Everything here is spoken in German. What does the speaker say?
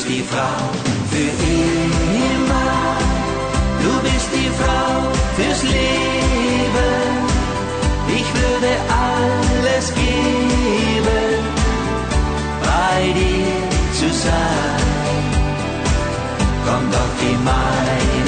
bist die Frau für immer. Du bist die Frau fürs Leben. Ich würde alles geben, bei dir zu sein. Komm doch in meine